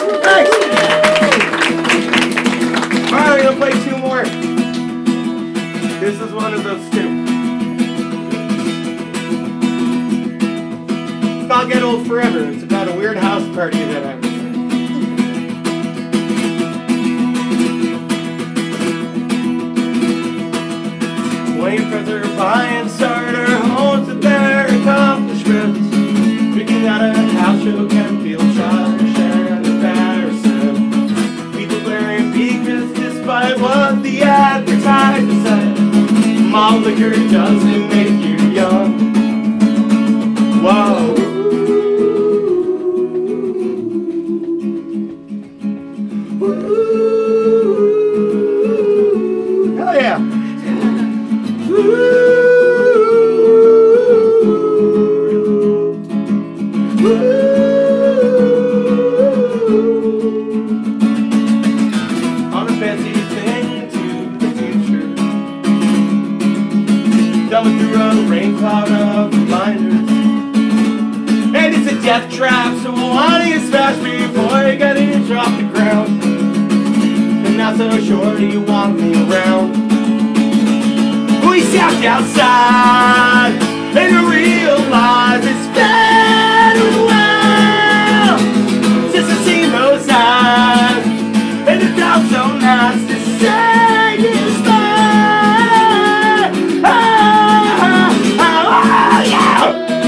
Thanks. Alright, we're gonna play two more. This is one of those two. It's not Get Old Forever. It's about a weird house party that I was at. Waiting for their buying starter homes with their accomplishments. Drinking out a house show can feel childish and embarrassing. People wearing beakers despite what the advertisers say. Malt liquor doesn't make you young. Whoa. Hell yeah. On a fancy thing to the future, coming through a rain cloud of reminders. And it's a death trap, so wanting is fast before you get it off the ground. And not so sure you want me around. We stepped outside and realized it's better well since I've seen those eyes, and it felt so nice to say it's mine. Oh, yeah.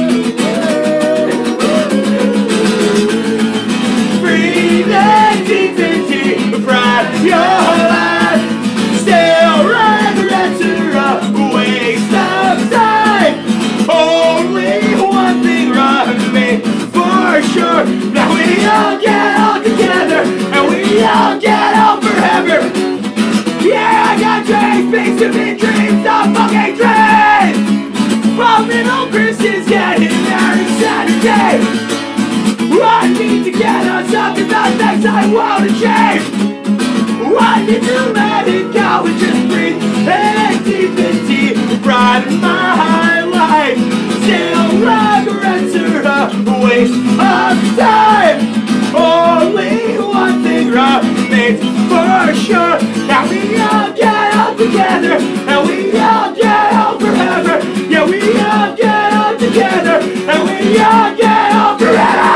Free 1950, pride of your life, still regrets are a waste of time. Only one thing remains for sure. Now we all get all together, and we all get all forever. Yeah, I got dreams, things to be dreams, not fucking dreams. While middle Christians getting married Saturday. I need to get on something about things I want to change. I need to let it go and just breathe and deep and deep. Pride in my life, still regrets are a waste of time. Only one thing remains for sure. Now we all get all together, and we all get all forever. Yeah, we all get all together, and we all get all forever.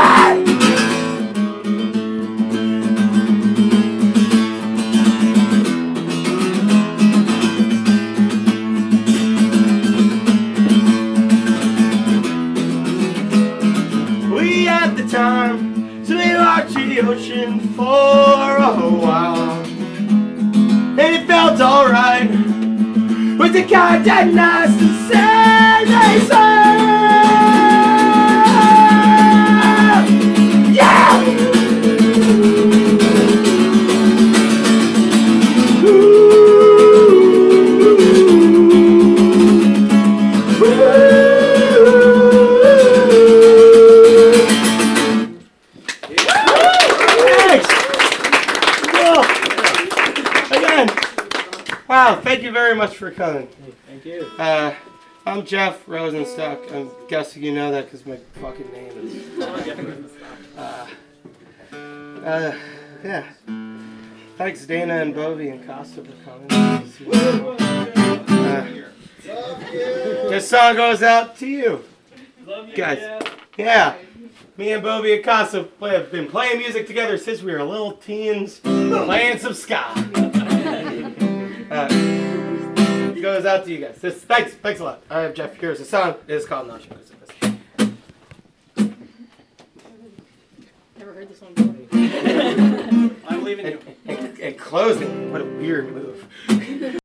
We had the time to watch the ocean for a while, and it felt alright. With the kind that nice to say they say, yeah. Wow, thank you very much for coming. Thank you. I'm Jeff Rosenstock. I'm guessing you know that because my fucking name is. Yeah. Thanks Dana and Bovie and Costa for coming. This song goes out to you. Love you guys. Jeff. Yeah. Me and Bovie and Costa have been playing music together since we were little teens, playing some ska. It goes out to you guys. Thanks a lot. I have Jeff. Here's the song. It's called Not Sure. Never heard this one before. I'm leaving you. And closing. What a weird move.